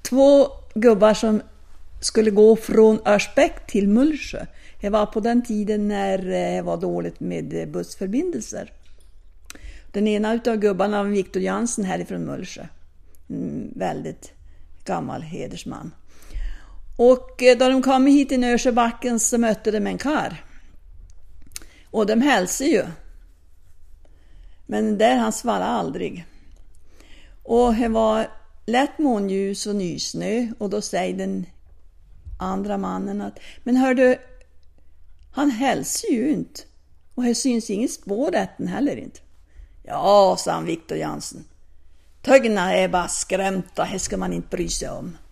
2 gubbar som skulle gå från Örsbäck till Mullsjö. Det var på den tiden när det var dåligt med bussförbindelser. Den ena utav gubbarna var Viktor Jansen härifrån Mullsjö. En väldigt gammal hedersman. Och då de kom hit i Nörsjöbacken så mötte de en kar. Och de hälsade ju. Men där han svarade aldrig. Och det var lätt månljus och nysnö. Och då säger den andra mannen att men hör du, han hälsar ju inte. Och det syns ingen spår rätten heller inte. Ja, sa han Viktor Jansen. Tögna är bara skrämta, det ska man inte bry sig om.